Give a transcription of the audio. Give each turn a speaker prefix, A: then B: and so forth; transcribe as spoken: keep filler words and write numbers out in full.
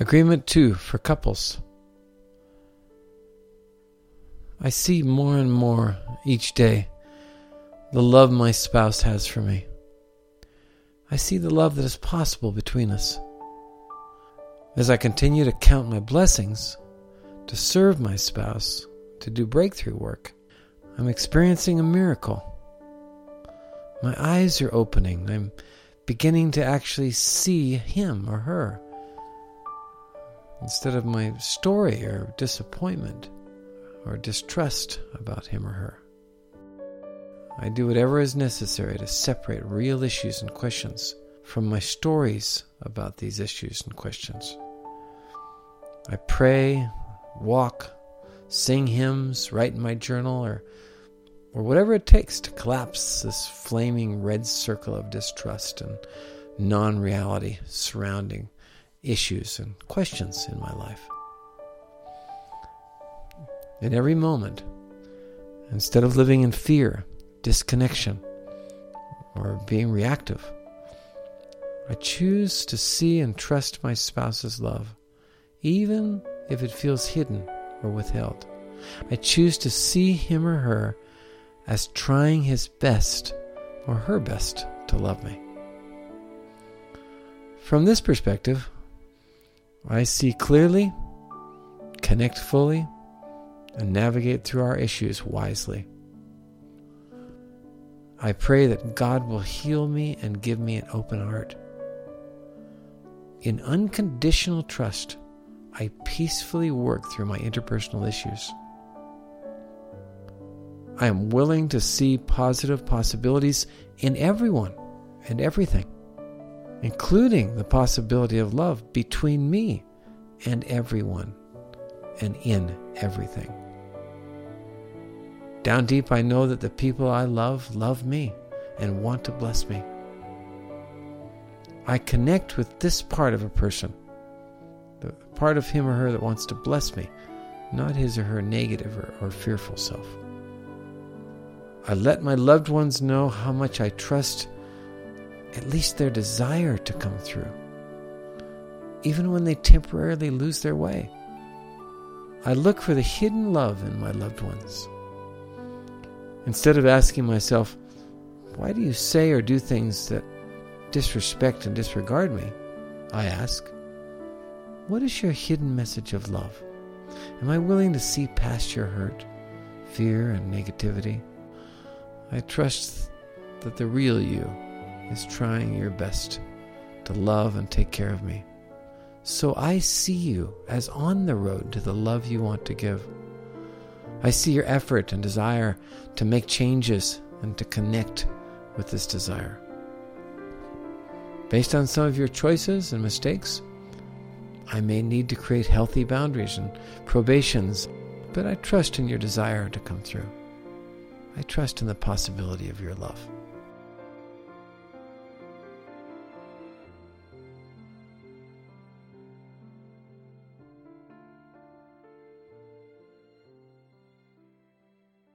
A: Agreement two for couples. I see more and more each day the love my spouse has for me. I see the love that is possible between us. As I continue to count my blessings, to serve my spouse, to do breakthrough work, I'm experiencing a miracle. My eyes are opening. I'm beginning to actually see him or her instead of my story or disappointment or distrust about him or her. I do whatever is necessary to separate real issues and questions from my stories about these issues and questions. I pray, walk, sing hymns, write in my journal, or or whatever it takes to collapse this flaming red circle of distrust and non-reality surrounding issues and questions in my life. In every moment, instead of living in fear, disconnection, or being reactive, I choose to see and trust my spouse's love, even if it feels hidden or withheld. I choose to see him or her as trying his best or her best to love me. From this perspective, I see clearly, connect fully, and navigate through our issues wisely. I pray that God will heal me and give me an open heart. In unconditional trust, I peacefully work through my interpersonal issues. I am willing to see positive possibilities in everyone and everything, including the possibility of love between me and everyone and in everything. Down deep, I know that the people I love love me and want to bless me. I connect with this part of a person, the part of him or her that wants to bless me, not his or her negative or, or fearful self. I let my loved ones know how much I trust at least their desire to come through, even when they temporarily lose their way. I look for the hidden love in my loved ones. Instead of asking myself, why do you say or do things that disrespect and disregard me? I ask, what is your hidden message of love? Am I willing to see past your hurt, fear, and negativity? I trust that the real you is trying your best to love and take care of me. So I see you as on the road to the love you want to give. I see your effort and desire to make changes and to connect with this desire. Based on some of your choices and mistakes, I may need to create healthy boundaries and probations, but I trust in your desire to come through. I trust in the possibility of your love.